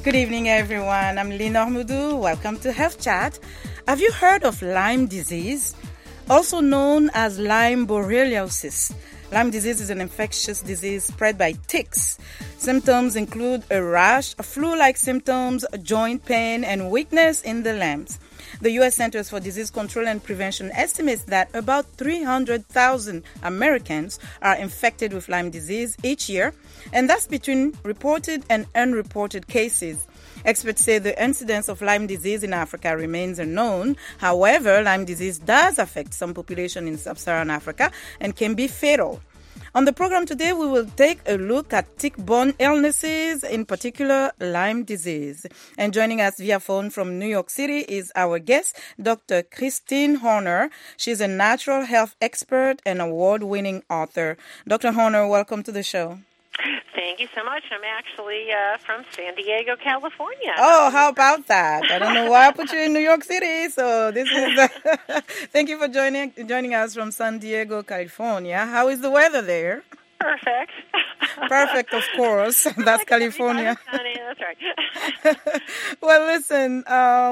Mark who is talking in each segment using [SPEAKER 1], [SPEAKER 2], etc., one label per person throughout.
[SPEAKER 1] Good evening, everyone. I'm Lenore Moudou. Welcome to Health Chat. Have you heard of Lyme disease? Also known as Lyme borreliosis. Lyme disease is an infectious disease spread by ticks. Symptoms include a rash, flu-like symptoms, joint pain, and weakness in the limbs. The U.S. Centers for Disease Control and Prevention estimates that about 300,000 Americans are infected with Lyme disease each year, and that's between reported and unreported cases. Experts say the incidence of Lyme disease in Africa remains unknown. However, Lyme disease does affect some population in sub-Saharan Africa and can be fatal. On the program today, we will take a look at tick-borne illnesses, in particular Lyme disease. And joining us via phone from New York City is our guest, Dr. Christine Horner. She's a natural health expert and award-winning author. Dr. Horner, welcome to the show.
[SPEAKER 2] Thank you so much. I'm actually from San Diego, California.
[SPEAKER 1] Oh, how about that? I don't know why I put you in New York City. So this is thank you for joining us from San Diego, California. How is the weather there?
[SPEAKER 2] Perfect.
[SPEAKER 1] Perfect, of course. That's California.
[SPEAKER 2] That's right.
[SPEAKER 1] Well, listen,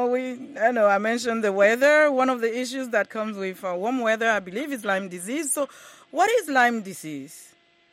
[SPEAKER 1] I mentioned the weather. One of the issues that comes with warm weather, I believe, is Lyme disease. So what is Lyme disease?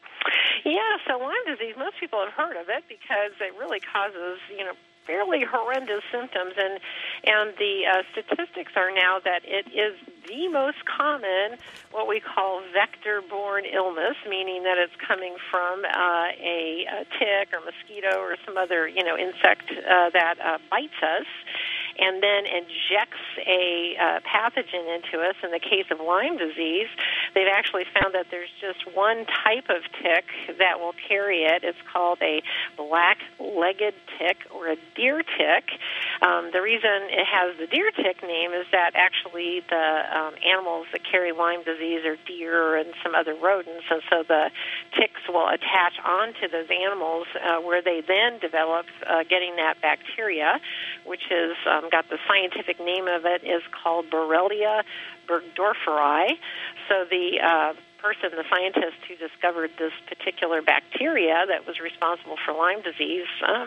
[SPEAKER 2] Yeah, so Lyme disease, most people have heard of it because it really causes, fairly horrendous symptoms, and the statistics are now that it is the most common what we call vector-borne illness, meaning that it's coming from a tick or mosquito or some other, insect that bites us and then injects a pathogen into us. In the case of Lyme disease, they've actually found that there's just one type of tick that will carry it. It's called a black-legged tick or a deer tick. The reason it has the deer tick name is that actually the animals that carry Lyme disease are deer and some other rodents, and so the ticks will attach onto those animals where they then develop getting that bacteria, which is got the scientific name of it is called Borrelia burgdorferi. So the the scientist who discovered this particular bacteria that was responsible for Lyme disease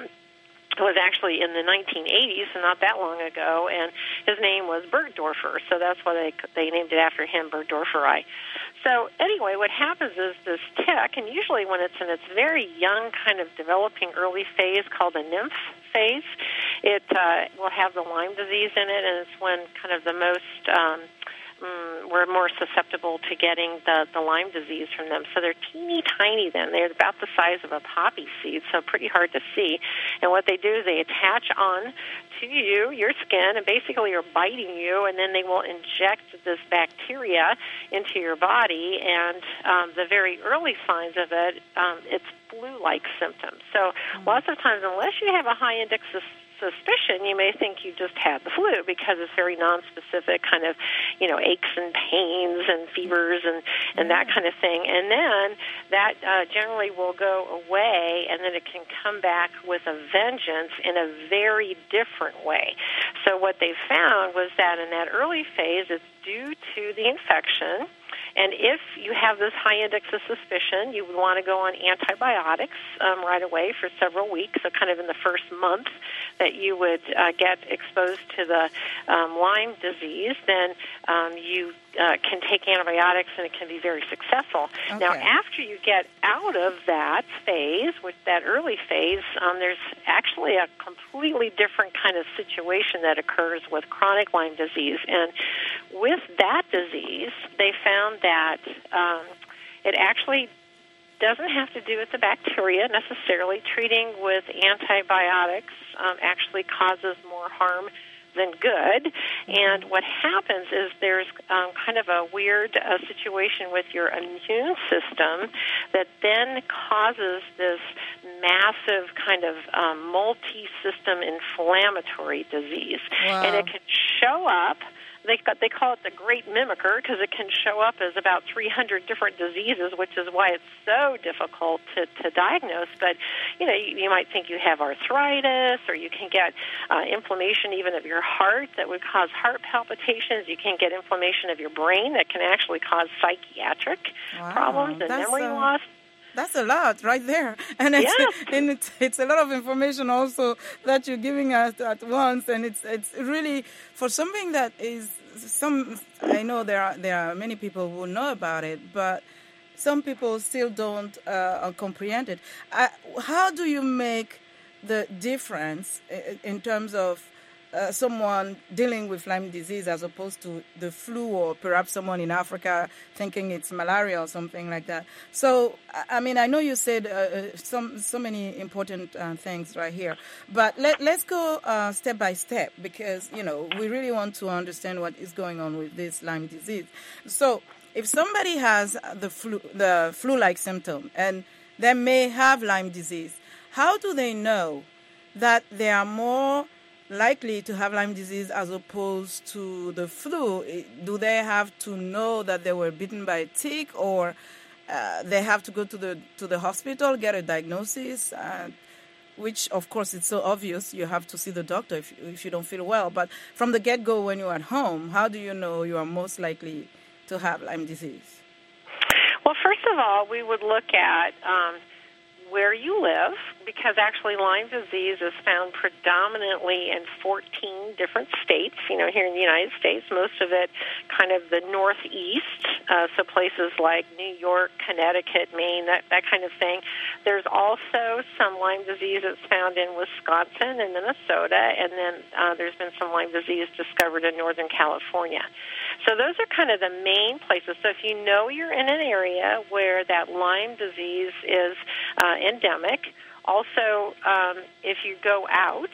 [SPEAKER 2] was actually in the 1980s, so not that long ago, and his name was Burgdorfer, so that's why they named it after him, Burgdorferi. So anyway, what happens is this tick, and usually when it's in its very young kind of developing early phase called the nymph phase, it will have the Lyme disease in it, and it's when kind of the most we're more susceptible to getting the Lyme disease from them. So they're teeny tiny then. They're about the size of a poppy seed, so pretty hard to see. And what they do is they attach on to your skin, and basically are biting you, and then they will inject this bacteria into your body. And the very early signs of it, it's flu-like symptoms. So lots of times, unless you have a high index of suspicion, you may think you just had the flu because it's very nonspecific, kind of, aches and pains and fevers and that kind of thing. And then that generally will go away, and then it can come back with a vengeance in a very different way. So what they found was that in that early phase, it's due to the infection. And if you have this high index of suspicion, you would want to go on antibiotics right away for several weeks, so kind of in the first month that you would get exposed to the Lyme disease, then you can take antibiotics, and it can be very successful. Okay. Now, after you get out of that phase, with that early phase, there's actually a completely different kind of situation that occurs with chronic Lyme disease. And with that disease, they found that it actually doesn't have to do with the bacteria necessarily. Treating with antibiotics actually causes more harm than good. And what happens is there's kind of a weird situation with your immune system that then causes this massive kind of multi-system inflammatory disease. Wow. And it can show up. They call it the great mimicker because it can show up as about 300 different diseases, which is why it's so difficult to diagnose. But, you might think you have arthritis, or you can get inflammation even of your heart that would cause heart palpitations. You can get inflammation of your brain that can actually cause psychiatric problems and memory loss.
[SPEAKER 1] That's a lot right there. And it's a lot of information also that you're giving us at once. And it's really for something that is I know there are many people who know about it, but some people still don't comprehend it. How do you make the difference in terms of someone dealing with Lyme disease as opposed to the flu, or perhaps someone in Africa thinking it's malaria or something like that? So, I mean, I know you said so many important things right here, but let's go step by step, because, you know, we really want to understand what is going on with this Lyme disease. So if somebody has the flu-like symptom and they may have Lyme disease, how do they know that they are more likely to have Lyme disease as opposed to the flu? Do they have to know that they were bitten by a tick, or they have to go to the hospital, get a diagnosis, which, of course, it's so obvious. You have to see the doctor if you don't feel well. But from the get-go, when you're at home, how do you know you are most likely to have Lyme disease?
[SPEAKER 2] Well, first of all, we would look at where you live, because actually Lyme disease is found predominantly in 14 different states. You know, here in the United States, most of it kind of the northeast, so places like New York, Connecticut, Maine, that kind of thing. There's also some Lyme disease that's found in Wisconsin and Minnesota, and then there's been some Lyme disease discovered in Northern California. So those are kind of the main places. So if you know you're in an area where that Lyme disease is endemic, also if you go out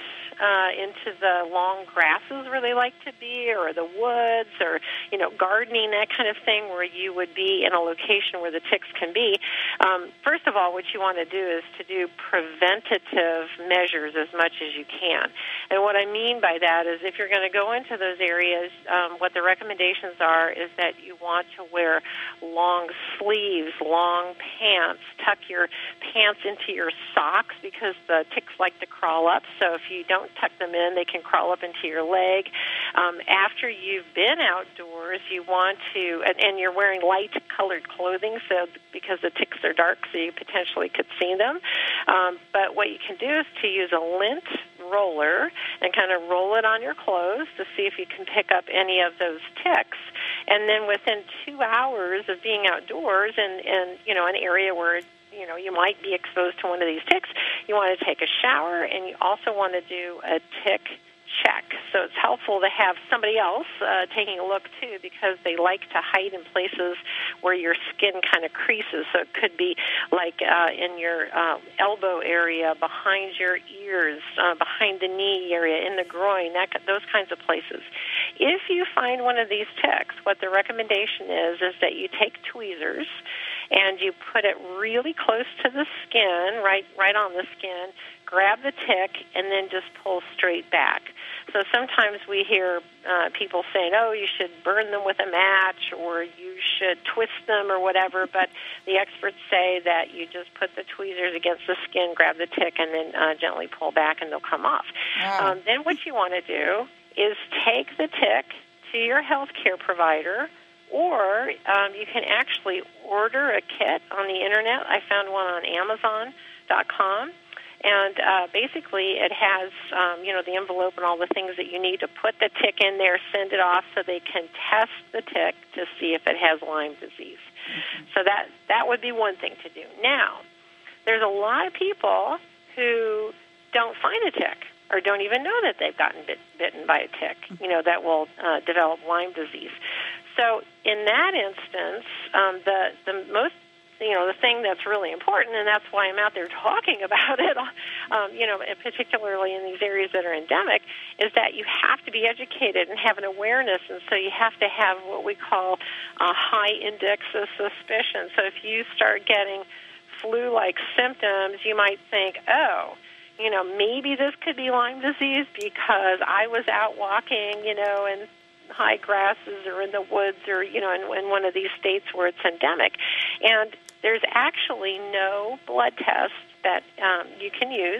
[SPEAKER 2] into the long grasses where they like to be, or the woods, or, you know, gardening, that kind of thing, where you would be in a location where the ticks can be, first of all, what you want to do is to do preventative measures as much as you can. And what I mean by that is, if you're going to go into those areas, what the recommendations are is that you want to wear long sleeves, long pants, tuck your pants into your socks, because the ticks like to crawl up. So if you don't tuck them in, they can crawl up into your leg. After you've been outdoors, you want to, and you're wearing light-colored clothing, so because the ticks are dark, so you potentially could see them. But what you can do is to use a lint roller and kind of roll it on your clothes to see if you can pick up any of those ticks. And then within 2 hours of being outdoors and you know, an area where, you know, you might be exposed to one of these ticks, you want to take a shower, and you also want to do a tick check. So it's helpful to have somebody else taking a look, too, because they like to hide in places where your skin kind of creases. So it could be like in your elbow area, behind your ears, behind the knee area, in the groin, those kinds of places. If you find one of these ticks, what the recommendation is that you take tweezers and you put it really close to the skin, right on the skin, grab the tick, and then just pull straight back. So sometimes we hear people saying, oh, you should burn them with a match, or you should twist them, or whatever, but the experts say that you just put the tweezers against the skin, grab the tick, and then gently pull back, and they'll come off. Wow. Then what you want to do is take the tick to your healthcare provider, or you can actually order a kit on the Internet. I found one on Amazon.com. And basically it has, you know, the envelope and all the things that you need to put the tick in there, send it off so they can test the tick to see if it has Lyme disease. Mm-hmm. So that would be one thing to do. Now, there's a lot of people who don't find a tick or don't even know that they've gotten bitten by a tick, you know, that will develop Lyme disease. So in that instance, the most, you know, the thing that's really important, and that's why I'm out there talking about it, you know, particularly in these areas that are endemic, is that you have to be educated and have an awareness, and so you have to have what we call a high index of suspicion. So if you start getting flu-like symptoms, you might think, oh, you know, maybe this could be Lyme disease because I was out walking, you know, in high grasses or in the woods or, you know, in one of these states where it's endemic. And there's actually no blood test that you can use,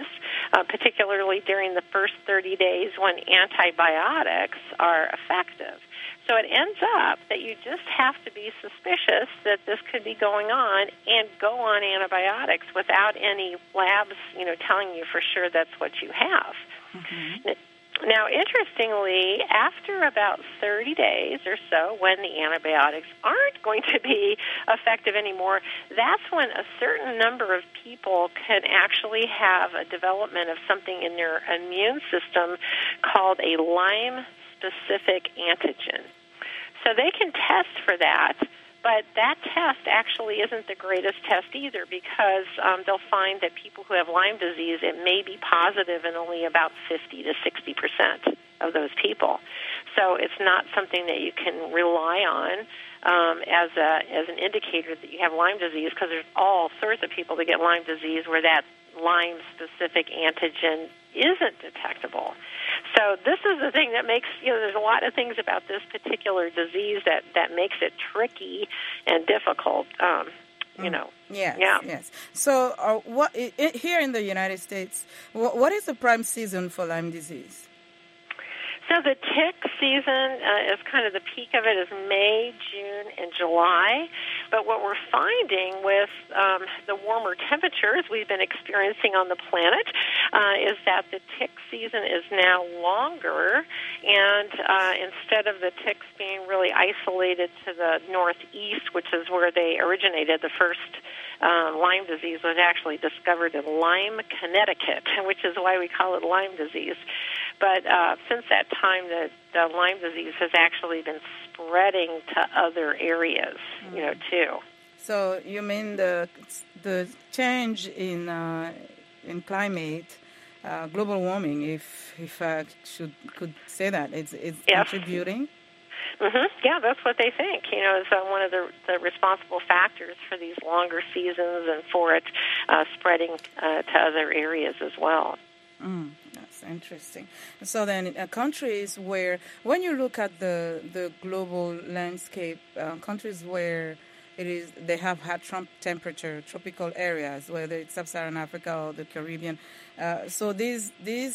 [SPEAKER 2] particularly during the first 30 days when antibiotics are effective. So it ends up that you just have to be suspicious that this could be going on and go on antibiotics without any labs, telling you for sure that's what you have. Mm-hmm. Now, interestingly, after about 30 days or so, when the antibiotics aren't going to be effective anymore, that's when a certain number of people can actually have a development of something in their immune system called a Lyme-specific antigen. So they can test for that, but that test actually isn't the greatest test either, because they'll find that people who have Lyme disease, it may be positive in only about 50 to 60% of those people. So it's not something that you can rely on as an indicator that you have Lyme disease, because there's all sorts of people that get Lyme disease where that Lyme-specific antigen isn't detectable. So this is the thing that makes, there's a lot of things about this particular disease that makes it tricky and difficult,
[SPEAKER 1] Yes. So here in the United States, what is the prime season for Lyme disease?
[SPEAKER 2] So the tick season is kind of the peak of it is May, June, and July. But what we're finding with the warmer temperatures we've been experiencing on the planet is that the tick season is now longer, and instead of the ticks being really isolated to the northeast, which is where they originated, the first Lyme disease was actually discovered in Lyme, Connecticut, which is why we call it Lyme disease. But since that time, the Lyme disease has actually been spreading to other areas, too.
[SPEAKER 1] So you mean the change in climate, global warming, if I could say that, it's contributing?
[SPEAKER 2] Mm-hmm. Yeah, that's what they think. Is one of the responsible factors for these longer seasons and for it spreading to other areas as well.
[SPEAKER 1] That's interesting. So then countries where, when you look at the global landscape, countries where they have hot temperature, tropical areas, whether it's sub-Saharan Africa or the Caribbean, so these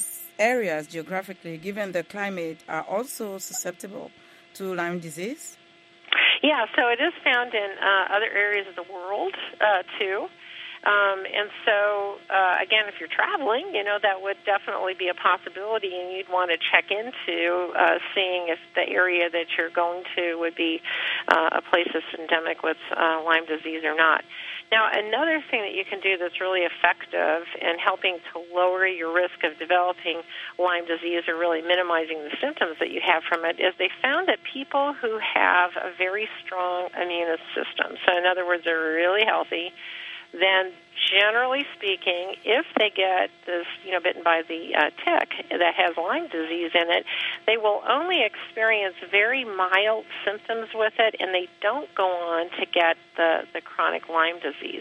[SPEAKER 1] areas geographically, given the climate, are also susceptible to Lyme disease?
[SPEAKER 2] Yeah, so it is found in other areas of the world, too. And so, again, if you're traveling, that would definitely be a possibility, and you'd want to check into seeing if the area that you're going to would be a place that's endemic with Lyme disease or not. Now, another thing that you can do that's really effective in helping to lower your risk of developing Lyme disease or really minimizing the symptoms that you have from it is they found that people who have a very strong immune system, so in other words, they're really healthy, then generally speaking, if they get this, bitten by the tick that has Lyme disease in it, they will only experience very mild symptoms with it, and they don't go on to get the chronic Lyme disease.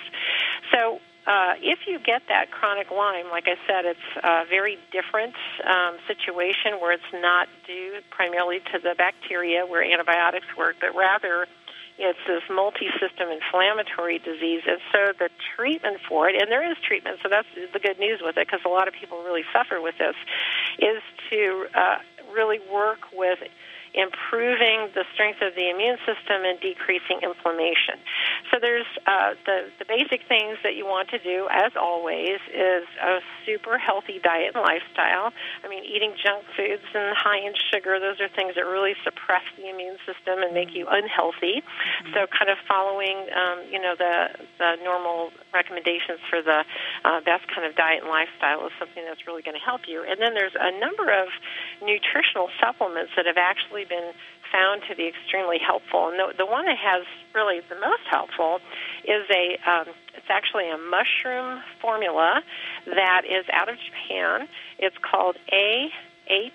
[SPEAKER 2] So if you get that chronic Lyme, like I said, it's a very different situation where it's not due primarily to the bacteria where antibiotics work, but rather it's this multi-system inflammatory disease, and so the treatment for it, and there is treatment, so that's the good news with it, because a lot of people really suffer with this, is to really work with improving the strength of the immune system and decreasing inflammation. So there's the basic things that you want to do, as always, is a super healthy diet and lifestyle. I mean, eating junk foods and high in sugar, those are things that really suppress the immune system and make you unhealthy. Mm-hmm. So kind of following, the normal recommendations for the best kind of diet and lifestyle is something that's really going to help you. And then there's a number of nutritional supplements that have actually been found to be extremely helpful. And the one that has really the most helpful is it's actually a mushroom formula that is out of Japan. It's called AHCC.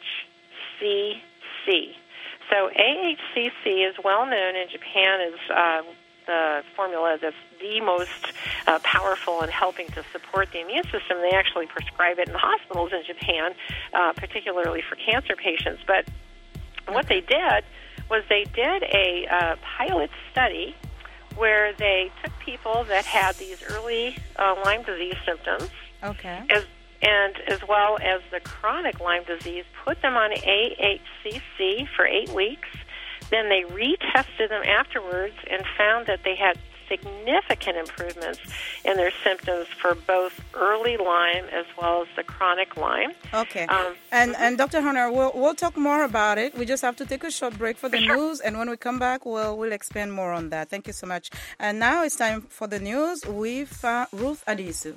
[SPEAKER 2] So AHCC is well known in Japan as the formula that's the most powerful in helping to support the immune system. They actually prescribe it in hospitals in Japan, particularly for cancer patients. But what they did was they did a pilot study where they took people that had these early Lyme disease symptoms, as well as the chronic Lyme disease, put them on AHCC for 8 weeks, Then they retested them afterwards and found that they had significant improvements in their symptoms for both early Lyme as well as the chronic Lyme.
[SPEAKER 1] Okay. And Dr. Hunter, we'll talk more about it. We just have to take a short break for the news, and when we come back, we'll expand more on that. Thank you so much. And now it's time for the news with Ruth Adisu.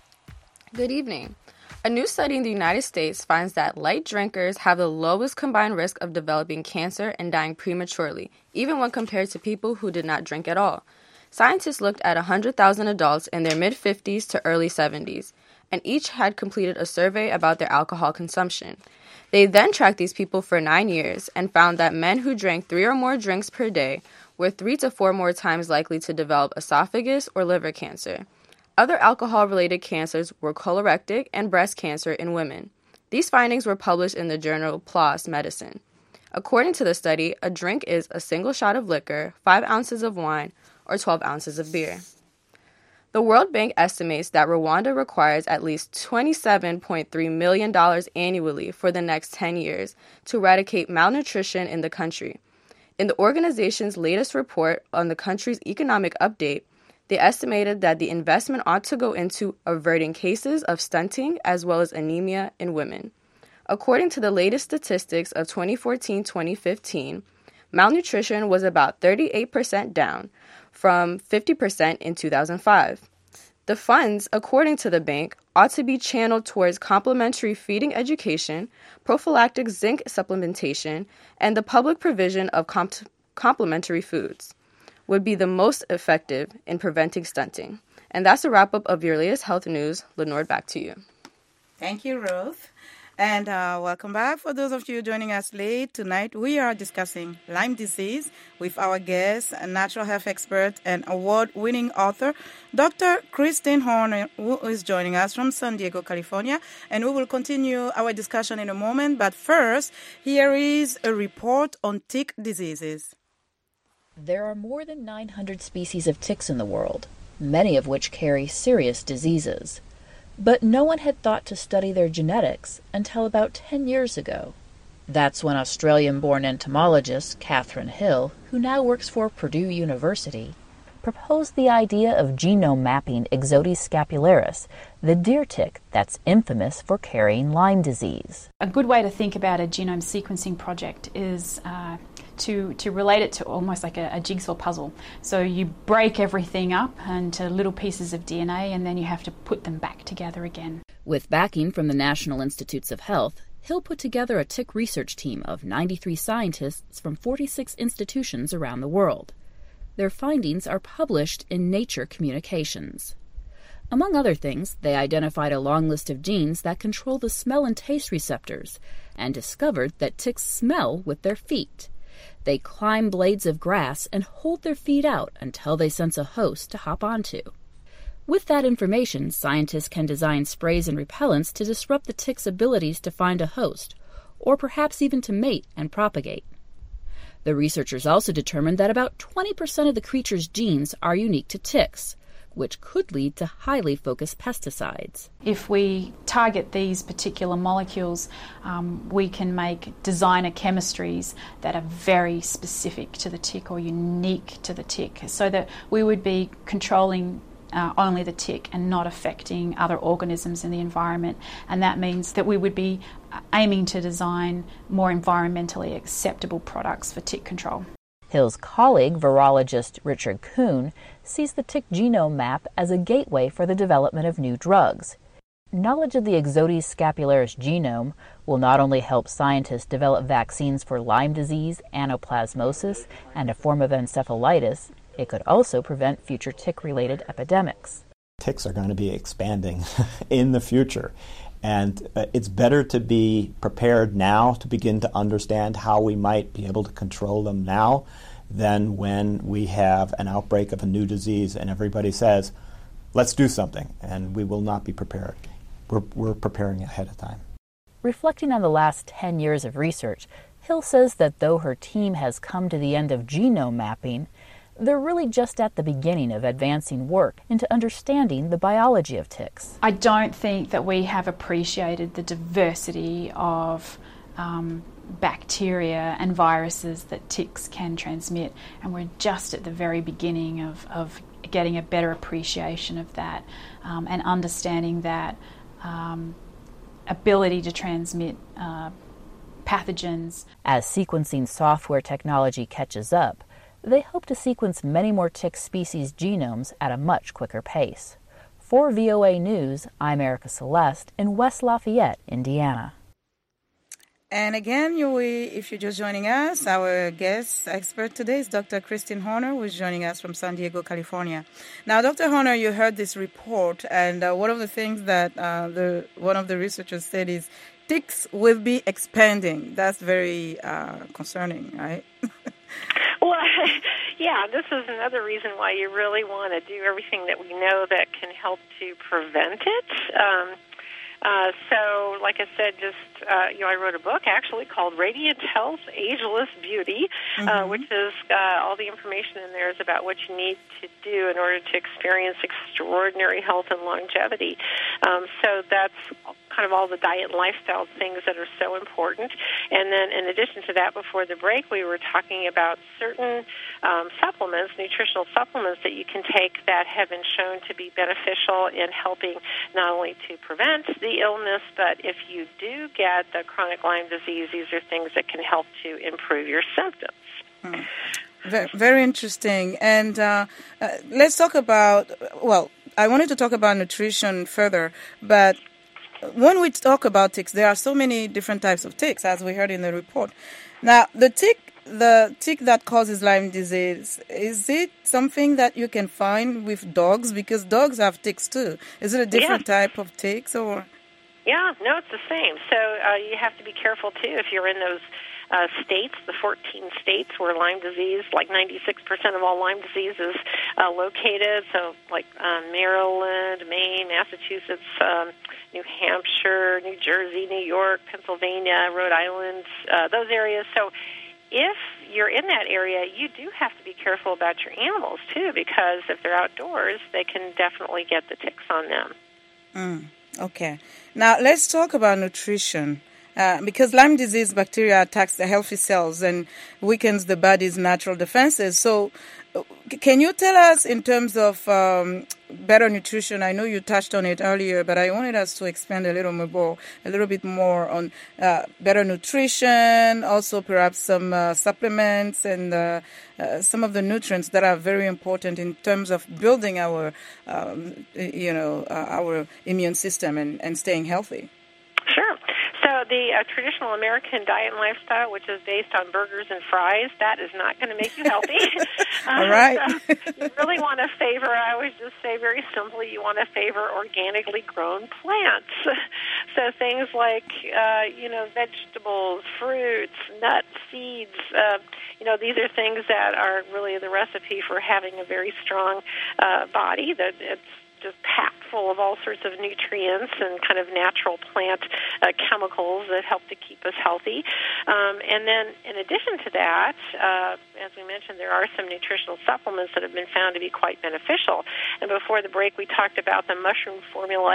[SPEAKER 3] Good evening. A new study in the United States finds that light drinkers have the lowest combined risk of developing cancer and dying prematurely, even when compared to people who did not drink at all. Scientists looked at 100,000 adults in their mid-50s to early 70s, and each had completed a survey about their alcohol consumption. They then tracked these people for 9 years and found that men who drank 3 or more drinks per day were 3 to 4 more times likely to develop esophagus or liver cancer. Other alcohol-related cancers were colorectal and breast cancer in women. These findings were published in the journal PLOS Medicine. According to the study, a drink is a single shot of liquor, 5 ounces of wine, or 12 ounces of beer. The World Bank estimates that Rwanda requires at least $27.3 million annually for the next 10 years to eradicate malnutrition in the country. In the organization's latest report on the country's economic update, they estimated that the investment ought to go into averting cases of stunting as well as anemia in women. According to the latest statistics of 2014-2015, malnutrition was about 38% down from 50% in 2005. The funds, according to the bank, ought to be channeled towards complementary feeding education, prophylactic zinc supplementation, and the public provision of complementary foods would be the most effective in preventing stunting. And that's a wrap-up of your latest health news. Lenore, back to you.
[SPEAKER 1] Thank you, Ruth. And welcome back. For those of you joining us late tonight, we are discussing Lyme disease with our guest, a natural health expert and award-winning author, Dr. Christine Horner, who is joining us from San Diego, California. And we will continue our discussion in a moment. But first, here is a report on tick diseases.
[SPEAKER 4] There are more than 900 species of ticks in the world, many of which carry serious diseases. But no one had thought to study their genetics until about 10 years ago. That's when Australian-born entomologist Catherine Hill, who now works for Purdue University, proposed the idea of genome mapping Ixodes scapularis, the deer tick that's infamous for carrying Lyme disease.
[SPEAKER 5] A good way to think about a genome sequencing project is to relate it to almost like a jigsaw puzzle. So you break everything up into little pieces of DNA and then you have to put them back together again.
[SPEAKER 6] With backing from the National Institutes of Health, Hill put together a tick research team of 93 scientists from 46 institutions around the world. Their findings are published in Nature Communications. Among other things, they identified a long list of genes that control the smell and taste receptors and discovered that ticks smell with their feet. They climb blades of grass and hold their feet out until they sense a host to hop onto. With that information, scientists can design sprays and repellents to disrupt the tick's abilities to find a host, or perhaps even to mate and propagate. The researchers also determined that about 20% of the creature's genes are unique to ticks, which could lead to highly focused pesticides.
[SPEAKER 5] If we target these particular molecules, we can make designer chemistries that are very specific to the tick or unique to the tick, so that we would be controlling only the tick and not affecting other organisms in the environment. And that means that we would be aiming to design more environmentally acceptable products for tick control.
[SPEAKER 4] Hill's colleague, virologist Richard Kuhn, sees the tick genome map as a gateway for the development of new drugs. Knowledge of the Ixodes scapularis genome will not only help scientists develop vaccines for Lyme disease, anaplasmosis, and a form of encephalitis, it could also prevent future tick-related epidemics.
[SPEAKER 7] Ticks are going to be expanding in the future. And it's better to be prepared now to begin to understand how we might be able to control them now than when we have an outbreak of a new disease and everybody says, let's do something, and we will not be prepared. We're preparing ahead of time.
[SPEAKER 4] Reflecting on the last 10 years of research, Hill says that though her team has come to the end of genome mapping, they're really just at the beginning of advancing work into understanding the biology of ticks.
[SPEAKER 5] I don't think that we have appreciated the diversity of bacteria and viruses that ticks can transmit, and we're just at the very beginning of getting a better appreciation of that and understanding that ability to transmit pathogens.
[SPEAKER 4] As sequencing software technology catches up, they hope to sequence many more tick species genomes at a much quicker pace. For VOA News, I'm Erica Celeste in West Lafayette, Indiana.
[SPEAKER 1] And again, if you're just joining us, our guest expert today is Dr. Christine Horner, who is joining us from San Diego, California. Now, Dr. Horner, you heard this report, and one of the things that one of the researchers said is ticks will be expanding. That's very concerning, right?
[SPEAKER 2] Well, yeah, this is another reason why you really want to do everything that we know that can help to prevent it. So, like I said, I wrote a book actually called Radiant Health, Ageless Beauty, which is all the information in there is about what you need to do in order to experience extraordinary health and longevity. So that's kind of all the diet and lifestyle things that are so important. And then in addition to that, before the break, we were talking about certain supplements, nutritional supplements that you can take that have been shown to be beneficial in helping not only to prevent the illness, but if you do get the chronic Lyme disease, these are things that can help to improve your symptoms.
[SPEAKER 1] Very interesting. And let's talk about, I wanted to talk about nutrition further, but when we talk about ticks, there are so many different types of ticks, as we heard in the report. Now, the tick that causes Lyme disease, is it something that you can find with dogs? Because dogs have ticks too. Is it a different type of ticks, or?
[SPEAKER 2] Yeah, no, it's the same. So you have to be careful too if you're in those states, the 14 states where Lyme disease, like 96% of all Lyme disease is located. So like Maryland, Maine, Massachusetts, New Hampshire, New Jersey, New York, Pennsylvania, Rhode Island, those areas. So if you're in that area, you do have to be careful about your animals too, because if they're outdoors, they can definitely get the ticks on them.
[SPEAKER 1] Okay. Now let's talk about nutrition. Because Lyme disease bacteria attacks the healthy cells and weakens the body's natural defenses. So can you tell us in terms of better nutrition? I know you touched on it earlier, but I wanted us to expand a little bit more on better nutrition, also perhaps some supplements and some of the nutrients that are very important in terms of building our immune system and staying healthy.
[SPEAKER 2] Sure. So the traditional American diet and lifestyle, which is based on burgers and fries, that is not going to make you healthy.
[SPEAKER 1] All right.
[SPEAKER 2] So you really want to favor, I always just say very simply, you want to favor organically grown plants. So things like, vegetables, fruits, nuts, seeds, these are things that are really the recipe for having a very strong body. That it's just packed full of all sorts of nutrients and kind of natural plant chemicals that help to keep us healthy. And then in addition to that, as we mentioned, there are some nutritional supplements that have been found to be quite beneficial. And before the break, we talked about the mushroom formula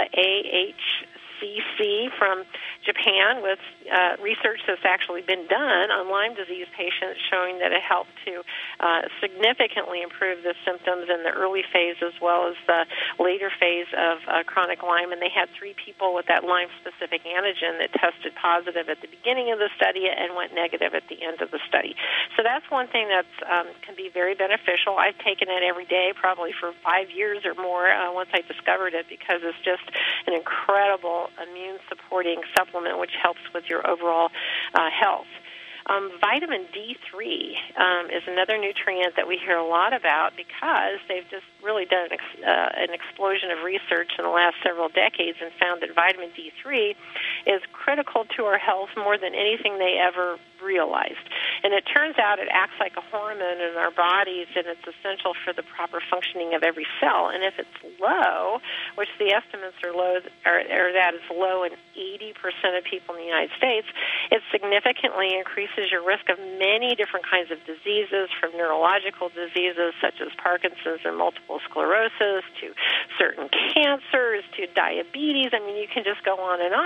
[SPEAKER 2] AHCC from Japan with research that's actually been done on Lyme disease patients showing that it helped to significantly improve the symptoms in the early phase as well as the later phase of chronic Lyme. And they had 3 people with that Lyme-specific antigen that tested positive at the beginning of the study and went negative at the end of the study. So that's one thing that can be very beneficial. I've taken it every day probably for 5 years or more once I discovered it because it's just an incredible immune-supporting supplement which helps with your overall health. Vitamin D3 is another nutrient that we hear a lot about because they've just really done an explosion of research in the last several decades and found that vitamin D3 is critical to our health more than anything they ever realized. And it turns out it acts like a hormone in our bodies, and it's essential for the proper functioning of every cell. And if it's low, which the estimates are low, or that is low in 80% of people in the United States, it significantly increases your risk of many different kinds of diseases, from neurological diseases such as Parkinson's and multiple sclerosis to certain cancers to diabetes. I mean, you can just go on and on.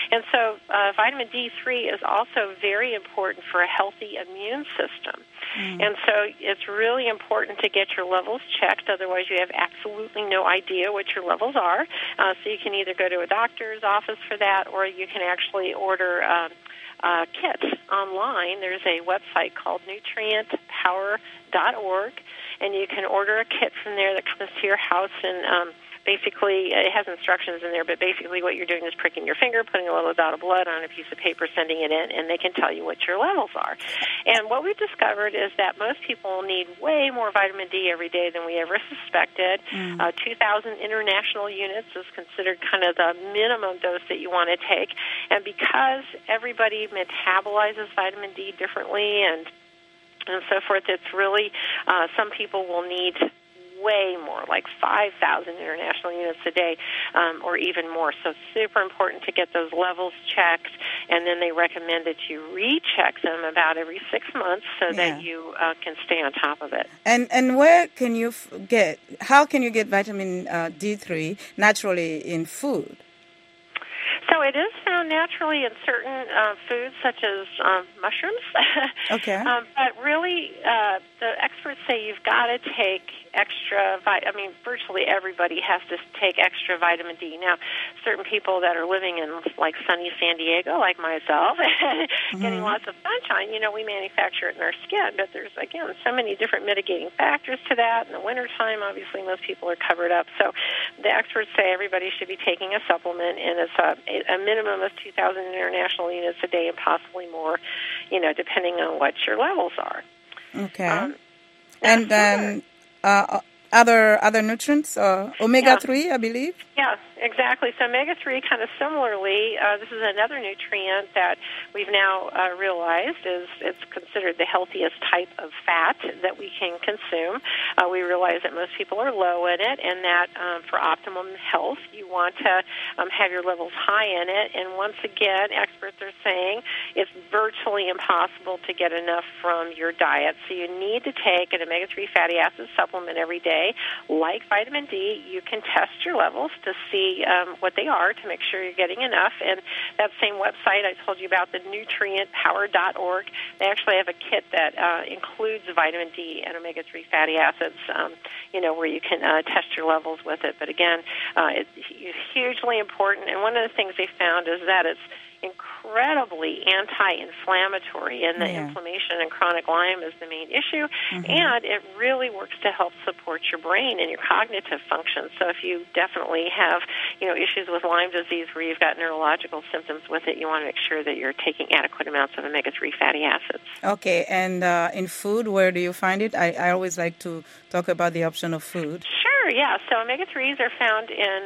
[SPEAKER 2] And so vitamin D3 is also very important for a healthy immune system. And so it's really important to get your levels checked. Otherwise, you have absolutely no idea what your levels are. So you can either go to a doctor's office for that, or you can actually order kits online. There's a website called nutrientpower.org, and you can order a kit from there that comes to your house, and basically, it has instructions in there, but basically what you're doing is pricking your finger, putting a little dot of blood on a piece of paper, sending it in, and they can tell you what your levels are. And what we've discovered is that most people need way more vitamin D every day than we ever suspected. 2,000 international units is considered kind of the minimum dose that you want to take. And because everybody metabolizes vitamin D differently and so forth, it's really, some people will need way more, like 5,000 international units a day, or even more. So it's super important to get those levels checked, and then they recommend that you recheck them about every 6 months so that you can stay on top of it.
[SPEAKER 1] And where can you how can you get vitamin D3 naturally in food?
[SPEAKER 2] So it is found naturally in certain foods, such as mushrooms.
[SPEAKER 1] Okay.
[SPEAKER 2] But really, the experts say you've got to take extra virtually everybody has to take extra vitamin D. Now, certain people that are living in, like, sunny San Diego, like myself, getting lots of sunshine, we manufacture it in our skin. But there's, again, so many different mitigating factors to that. In the wintertime, obviously, most people are covered up. So the experts say everybody should be taking a supplement, and it's a minimum of 2,000 international units a day and possibly more, depending on what your levels are.
[SPEAKER 1] Okay. And then other nutrients, omega-3, I believe?
[SPEAKER 2] Yeah, exactly. So omega-3, kind of similarly, this is another nutrient that we've now realized it's considered the healthiest type of fat that we can consume. We realize that most people are low in it, and that for optimum health, you want to have your levels high in it. And once again, experts are saying it's virtually impossible to get enough from your diet. So you need to take an omega-3 fatty acid supplement every day. Like vitamin D, you can test your levels to see what they are to make sure you're getting enough. And that same website I told you about, the nutrientpower.org, they actually have a kit that includes vitamin D and omega-3 fatty acids, where you can test your levels with it. But again, it's hugely important. And one of the things they found is that it's incredibly anti-inflammatory, and the inflammation and chronic Lyme is the main issue, and it really works to help support your brain and your cognitive function. So if you definitely have, issues with Lyme disease where you've got neurological symptoms with it, you want to make sure that you're taking adequate amounts of omega-3 fatty acids. Okay,
[SPEAKER 1] and in food, where do you find it? I always like to talk about the option of food.
[SPEAKER 2] Sure, yeah. So omega-3s are found in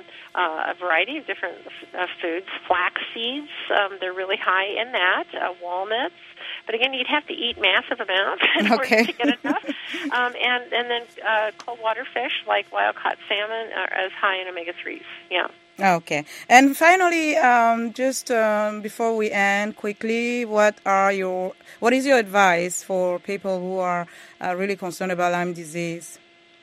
[SPEAKER 2] a variety of different foods. Flax seeds, they're really high in that. Walnuts. But again, you'd have to eat massive amounts in order to get enough. And then cold water fish, like wild-caught salmon, are as high in omega-3s, yeah.
[SPEAKER 1] Okay. And finally, just before we end, quickly, what is your advice for people who are really concerned about Lyme disease?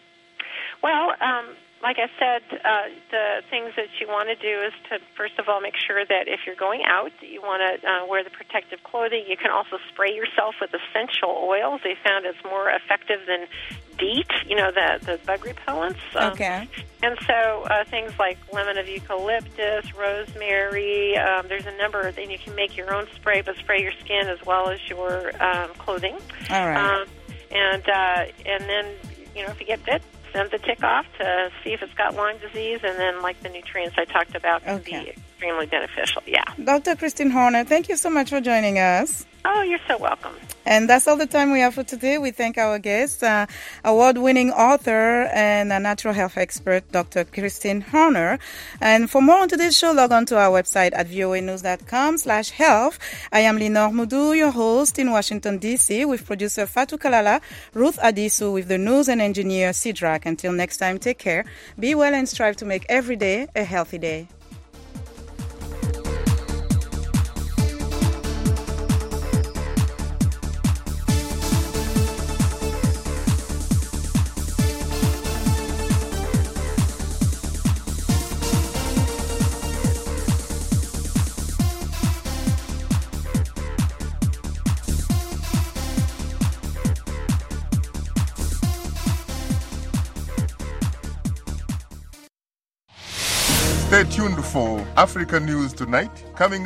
[SPEAKER 2] Well, like I said, the things that you want to do is to, first of all, make sure that if you're going out, you want to wear the protective clothing. You can also spray yourself with essential oils. They found it's more effective than DEET, the bug repellents.
[SPEAKER 1] Okay.
[SPEAKER 2] And so things like lemon of eucalyptus, rosemary, there's a number, and you can make your own spray, but spray your skin as well as your clothing.
[SPEAKER 1] All right.
[SPEAKER 2] And then, if you get bit, send the tick off to see if it's got Lyme disease, and then, like the nutrients I talked about, can be extremely beneficial. Yeah.
[SPEAKER 1] Dr. Christine Horner, thank you so much for joining us.
[SPEAKER 2] Oh, you're so welcome.
[SPEAKER 1] And that's all the time we have for today. We thank our guest, award-winning author and a natural health expert, Dr. Christine Horner. And for more on today's show, log on to our website at voanews.com/health. I am Lenore Mudu, your host in Washington, D.C., with producer Fatou Kalala, Ruth Adisu, with the news and engineer Sidrak. Until next time, take care, be well, and strive to make every day a healthy day.
[SPEAKER 8] Stay tuned for Africa News Tonight, coming